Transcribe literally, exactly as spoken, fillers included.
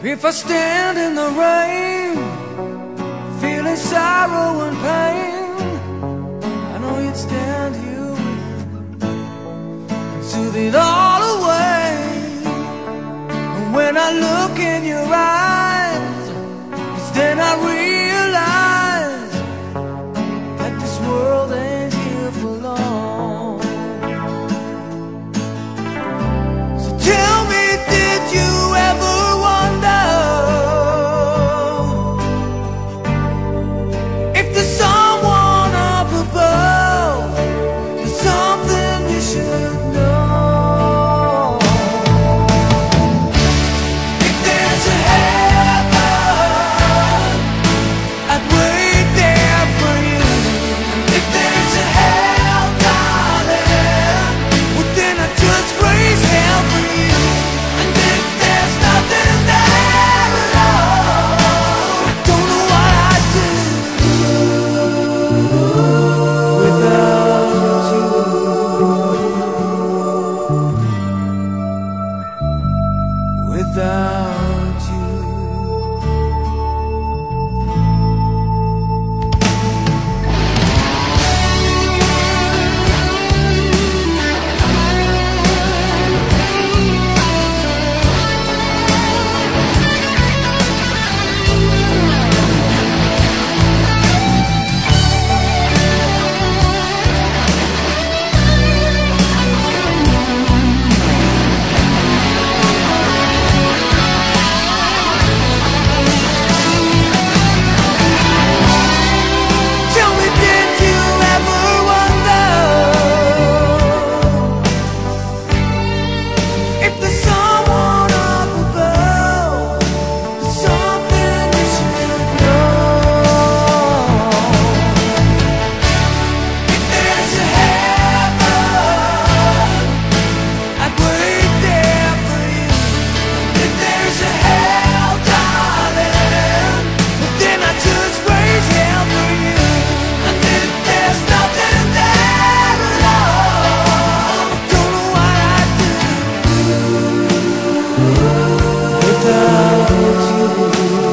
If I stand in the rain, feeling sorrow and pain, I know you'd stand here with me and soothe it all away. And when I look in your eyes, it's then I realize that this world ain't here for long. So tell me, did you ever wonder if there's someone up above? There's something you should know. If there's a heaven, I'd wait there for you. And if there's a hell, darling, well then I'd just raise hell for you. And if there's nothing there at all, I don't know what I'd do without you. Without you. Tell me, did you ever wonder if there's someone up above? There's something you should know. If there's a heaven, I'd wait there for you. And if there's a hell, darling, well then I'd just raise hell for you. And if there's nothing there at all, I don't know what I'd do without you.